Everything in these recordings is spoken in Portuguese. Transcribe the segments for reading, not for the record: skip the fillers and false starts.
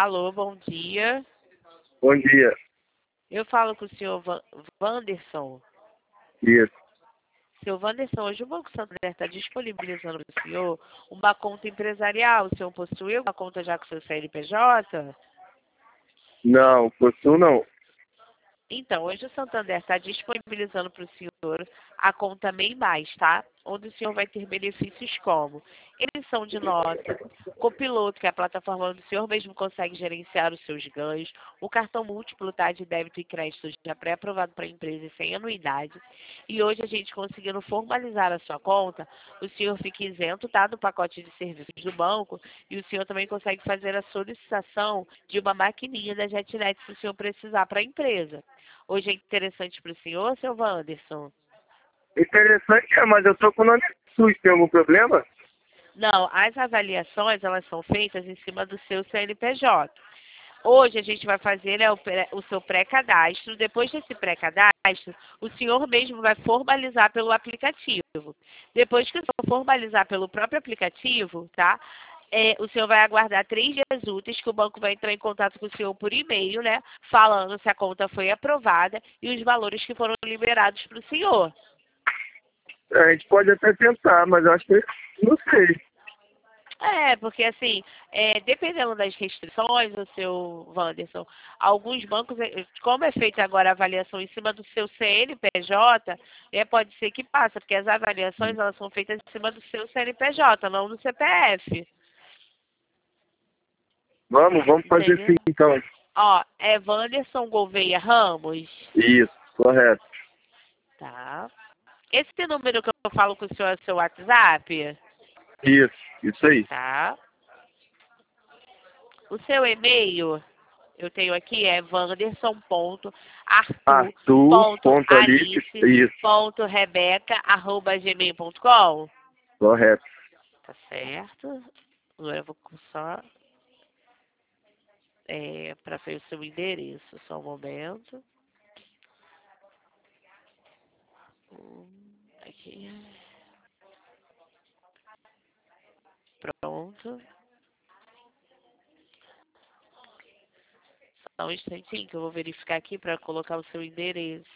Alô, bom dia. Bom dia. Eu falo com o senhor Wanderson. Isso. Seu Wanderson, hoje o Banco Santander está disponibilizando para o senhor uma conta empresarial. O senhor possui uma conta já com o seu CNPJ? Não, possuo não. Então, hoje o Santander está disponibilizando para o senhor a conta MEI Mais, tá? Onde o senhor vai ter benefícios como emissão de nota, copiloto, que é a plataforma onde o senhor mesmo consegue gerenciar os seus ganhos, o cartão múltiplo, tá? De débito e crédito já pré-aprovado para a empresa e sem anuidade. E hoje a gente conseguindo formalizar a sua conta, o senhor fica isento, tá? Do pacote de serviços do banco e o senhor também consegue fazer a solicitação de uma maquininha da JetNet se o senhor precisar para a empresa. Hoje é interessante para o senhor, seu Wanderson? Interessante, mas eu tô com o nome SUS. Tem algum problema? Não, as avaliações, elas são feitas em cima do seu CNPJ. Hoje a gente vai fazer, né, o seu pré-cadastro. Depois desse pré-cadastro, o senhor mesmo vai formalizar pelo aplicativo. Depois que o senhor formalizar pelo próprio aplicativo, tá? O senhor vai aguardar 3 dias úteis que o banco vai entrar em contato com o senhor por e-mail, né? Falando se a conta foi aprovada e os valores que foram liberados para o senhor. A gente pode até tentar, mas eu acho que não sei. Porque assim, dependendo das restrições, o seu Wanderson, alguns bancos, como é feita agora a avaliação em cima do seu CNPJ, pode ser que passe, porque as avaliações elas são feitas em cima do seu CNPJ, não do CPF. Vamos fazer sim, Entendeu? então. Ó, é Wanderson Gouveia Ramos. Isso, correto. Tá. Esse número que eu falo com o senhor é o seu WhatsApp? Isso aí. Tá. O seu e-mail, eu tenho aqui, é Arthur.alice, isso, wanderson.alice.rebeca@gmail.com. correto. Tá certo. Agora eu vou só para ver o seu endereço, só um momento. Aqui. Pronto. Só um instantinho que eu vou verificar aqui para colocar o seu endereço.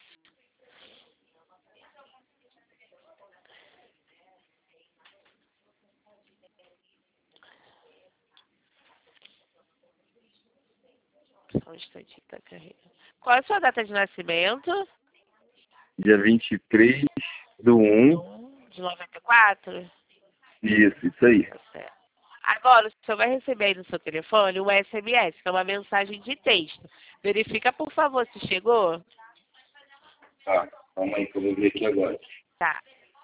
Só um instantinho da carreira. Qual é a sua data de nascimento? Dia 23/1. De 94? Isso aí. Tá certo. Agora, o senhor vai receber aí no seu telefone um SMS, que é uma mensagem de texto. Verifica, por favor, se chegou. Tá, calma aí que eu vou ver aqui agora. Tá.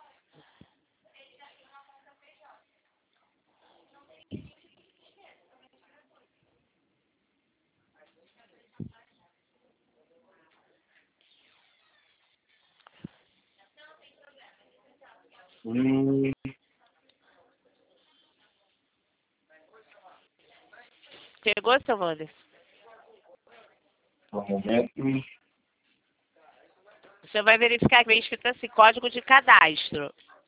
Chegou, seu Wanderson? Um momento. O senhor vai verificar que vem escrito assim, código de cadastro.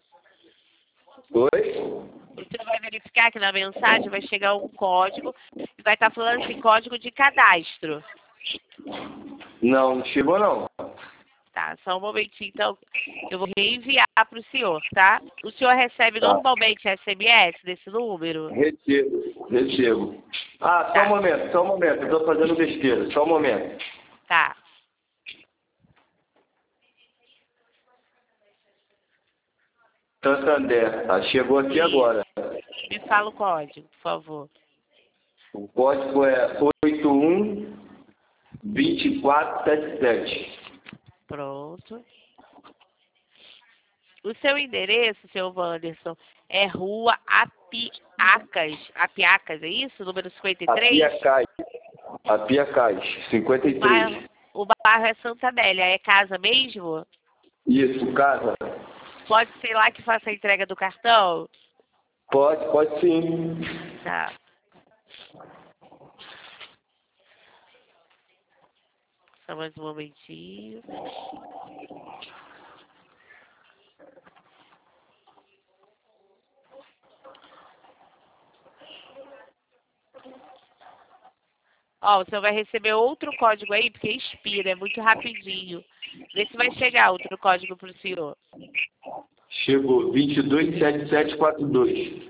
Oi? O senhor vai verificar que na mensagem vai chegar um código e vai estar falando assim, código de cadastro. Não chegou não. Tá, só um momentinho, então, eu vou reenviar para o senhor, tá? O senhor recebe Tá. normalmente SMS desse número? Recebo. Ah, Tá. só um momento. Eu tô fazendo besteira. Só um momento. Tá. Santander, tá? Chegou aqui agora. Me fala o código, por favor. O código é 812477. Pronto. O seu endereço, seu Wanderson, é Rua Apiacas, é isso? Número 53? Apiacás, 53. O bairro é Santa Amélia, é casa mesmo? Isso, casa. Pode ser lá que faça a entrega do cartão? Pode sim. Tá. Só mais um momentinho. Ó, você vai receber outro código aí, porque expira, é muito rapidinho. Vê se vai chegar outro código pro senhor. Chegou 227742.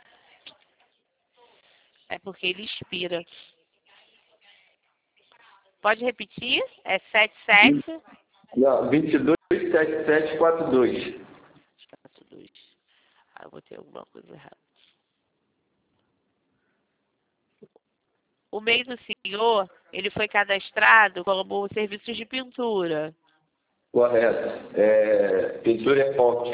É porque ele expira. Pode repetir? É 77? Não, 227742. 42. Ah, eu botei alguma coisa errada. O MEI do senhor, ele foi cadastrado como serviços de pintura. Correto. Pintura epóxi.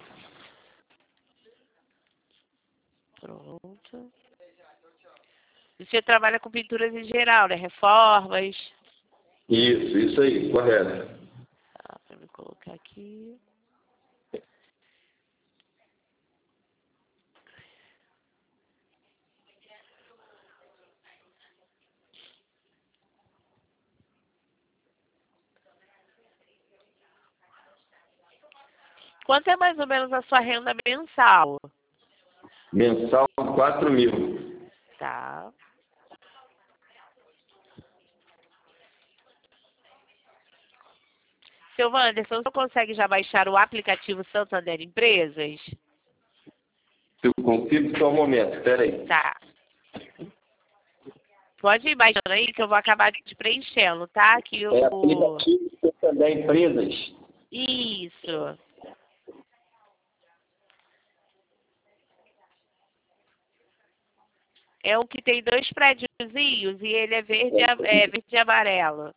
Pronto. O senhor trabalha com pinturas em geral, né? Reformas. Isso aí, correto. Tá, pra me colocar aqui. Quanto é mais ou menos a sua renda mensal? Mensal 4.000. Tá. Seu Wanderson, você consegue já baixar o aplicativo Santander Empresas? Eu consigo só um momento, peraí. Tá. Pode ir baixando aí que eu vou acabar de preenchendo, tá? Que eu... É aplicativo Santander Empresas. Isso. É um que tem 2 prédiozinhos e ele é verde, verde e amarelo.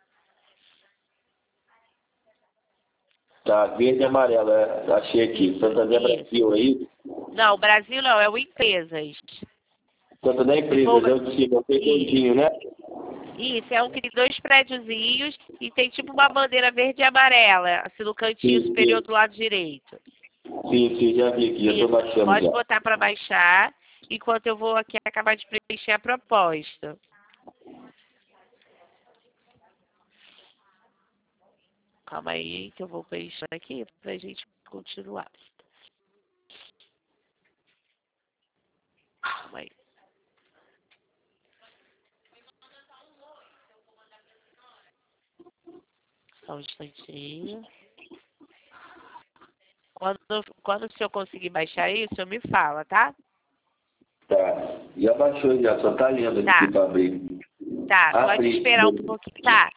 Tá, verde e amarelo. Achei aqui. Isso, Santander isso. Brasil, é isso? Não, Brasil não, é o Empresas. Santander Empresas, é o de cima, é o redondinho, né? Isso, é um que tem 2 prédiozinhos e tem tipo uma bandeira verde e amarela, assim no cantinho Sim, superior sim. do lado direito. Sim, já vi aqui, já estou Isso, baixando pode já. botar para baixar, enquanto eu vou aqui acabar de preencher a proposta. Calma aí que eu vou preencher aqui pra gente continuar. Calma aí. Só um instantinho. Quando o senhor conseguir baixar isso, o senhor me fala, tá? Tá, já baixou já, só tá lendo Tá. aqui para abrir. Tá, pode Abrir. esperar um pouquinho. Tá.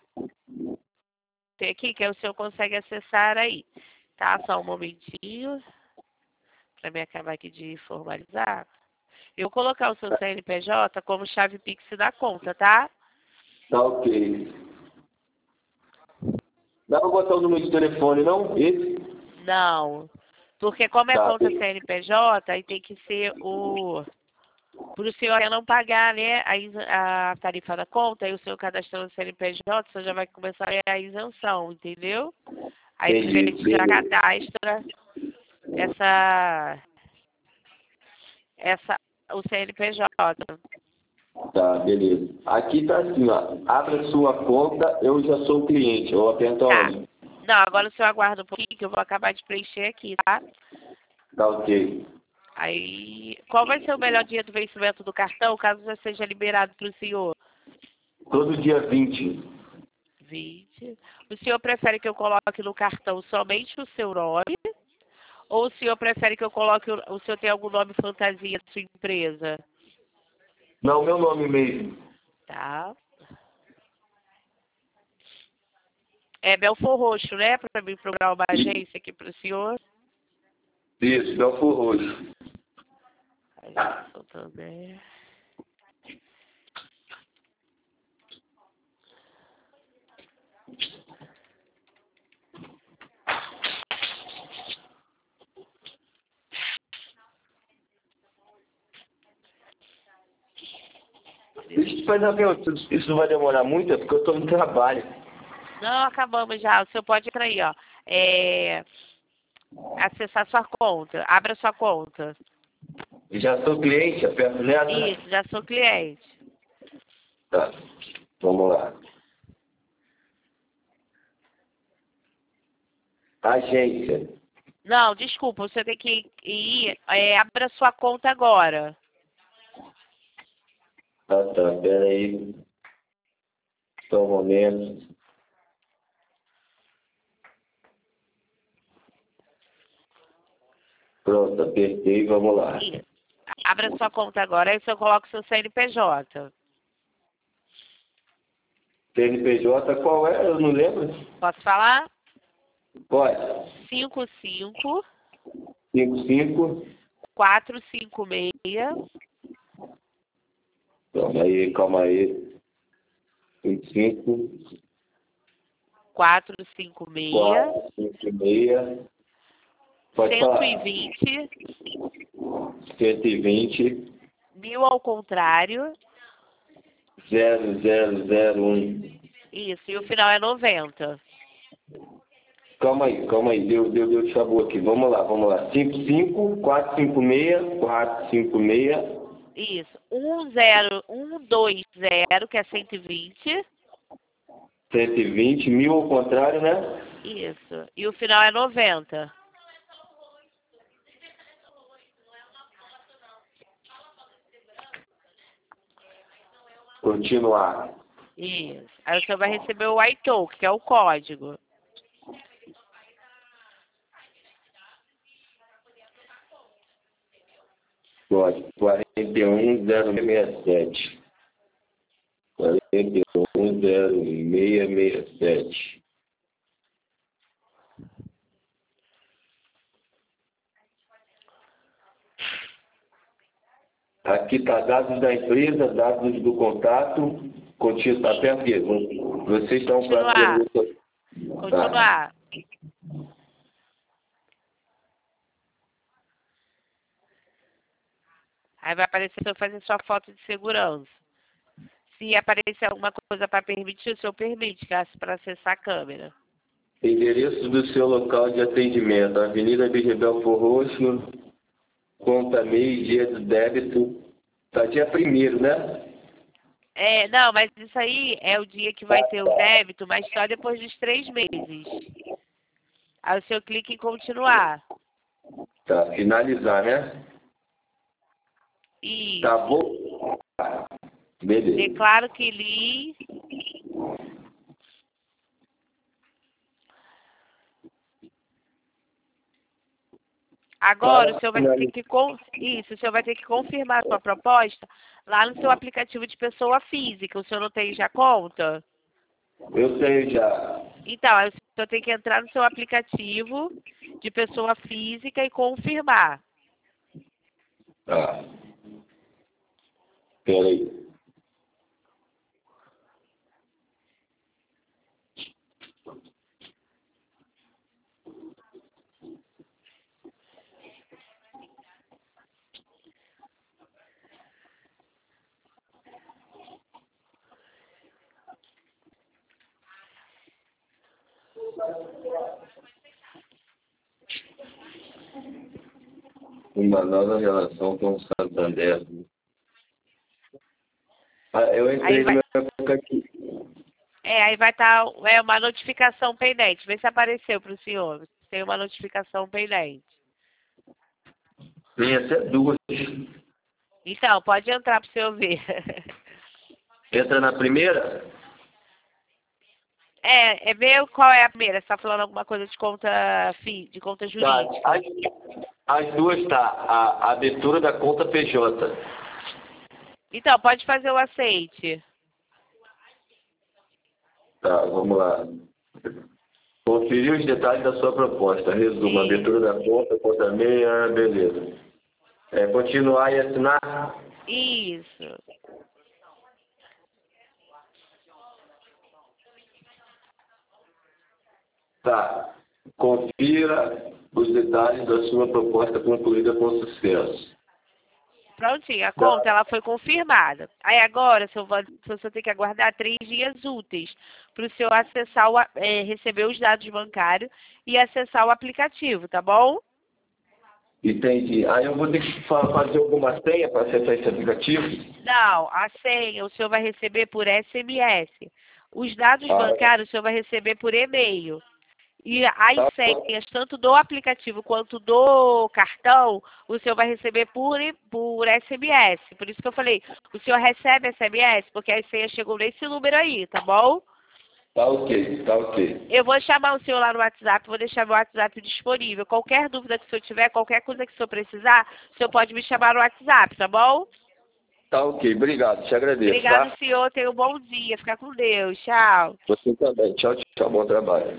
Tem aqui que o senhor consegue acessar aí. Tá? Só um momentinho. Pra me acabar aqui de formalizar. Eu vou colocar o seu CNPJ como chave Pix da conta, tá? Tá ok. Dá pra botar o número de telefone, não? Esse? Não. Porque como é Tá, conta tem. CNPJ, aí tem que ser o... Para o senhor não pagar, né, a tarifa da conta, aí o senhor cadastrando o CNPJ, o senhor já vai começar a ganhar a isenção, entendeu? Aí primeiro a Entendi. gente já Beleza. cadastra o CNPJ. Tá, beleza. Aqui tá assim, ó. Abra sua conta, eu já sou cliente. Eu aperto Tá. aonde? Não, agora o senhor aguarda um pouquinho que eu vou acabar de preencher aqui, tá? Tá ok. Aí, qual vai ser o melhor dia do vencimento do cartão, caso já seja liberado para o senhor? Todo dia 20. 20. O senhor prefere que eu coloque no cartão somente o seu nome? Ou o senhor prefere que eu coloque, o senhor tem algum nome fantasia da sua empresa? Não, meu nome mesmo. Tá. É Belfor Roxo, né? Para mim programar uma agência aqui para o senhor. Isso, Belfor Roxo. Aí, Santander. Deixa eu te fazer uma pergunta. Isso não vai demorar muito? É porque eu tô no trabalho. Não, acabamos já. O senhor pode entrar aí, ó. Acessar sua conta. Abra sua conta. Já sou cliente, aperto nessa? Isso, já sou cliente. Tá, vamos lá. Agência. Não, desculpa, você tem que ir. Abra sua conta agora. Ah, tá, pera aí. Só um momento. Pronto, apertei, vamos lá. Isso. Abra sua conta agora, aí você coloca o seu CNPJ. CNPJ qual é? Eu não lembro. Posso falar? Pode. 55 55. 456 Calma aí. 55. 456 456. Pode falar. 120 120. 1000 ao contrário. 0001. Isso, e o final é 90. Calma aí. Deu chavou aqui. Vamos lá. 55, 456, 456. Isso, 10120, que é 120. 120, 1000 ao contrário, né? Isso, e o final é 90. Continuar. Isso. Aí você vai receber o iTalk, que é o código. Código 410667. 410667. Aqui está dados da empresa, dados do contato. Continua, até a pergunta. Vocês estão para a pergunta. Continuar. Aí vai aparecer para fazer sua foto de segurança. Se aparecer alguma coisa para permitir, o senhor permite para acessar a câmera. Endereço do seu local de atendimento. Avenida Birrebel Roxo, conta MEI, dia do débito. Tá dia 1º, né? Não, mas isso aí é o dia que vai ter o débito, mas só depois dos 3 meses. Aí o senhor clica em continuar. Tá, finalizar, né? Isso. Tá bom? Beleza. Declaro que li. Agora o senhor vai ter que o senhor vai ter que confirmar a sua proposta lá no seu aplicativo de pessoa física. O senhor não tem já conta? Eu tenho já. Então, aí o senhor tem que entrar no seu aplicativo de pessoa física e confirmar. Tá. Peraí. Uma nova relação com o Santander. Eu entrei no meu aplicativo. Aí vai estar uma notificação pendente. Vê se apareceu para o senhor. Tem uma notificação pendente. Tem até 2. Então, pode entrar para o senhor ver. Entra na primeira? Ver qual é a primeira. Você está falando alguma coisa de conta de conta jurídica? Tá. As 2 tá. A abertura da conta PJ. Então, pode fazer o aceite. Tá, vamos lá. Conferir os detalhes da sua proposta. Resumo. Abertura da conta meia, beleza. Continuar e assinar? Isso. Tá. Confira os detalhes da sua proposta concluída com sucesso. Prontinho, a conta ela foi confirmada. Aí agora, o senhor tem que aguardar 3 dias úteis para o senhor acessar, receber os dados bancários e acessar o aplicativo, tá bom? Entendi. Aí eu vou ter que fazer alguma senha para acessar esse aplicativo? Não, a senha o senhor vai receber por SMS. Os dados bancários o senhor vai receber por e-mail. E as senhas, tanto do aplicativo quanto do cartão, o senhor vai receber por SMS. Por isso que eu falei, o senhor recebe SMS, porque as senhas chegam nesse número aí, tá bom? Tá ok, tá ok. Eu vou chamar o senhor lá no WhatsApp, vou deixar meu WhatsApp disponível. Qualquer dúvida que o senhor tiver, qualquer coisa que o senhor precisar, o senhor pode me chamar no WhatsApp, tá bom? Tá ok, obrigado, te agradeço, Obrigado, tá? senhor. Tenha um bom dia. Fica com Deus. Tchau. Você também. Tchau, tchau, bom trabalho.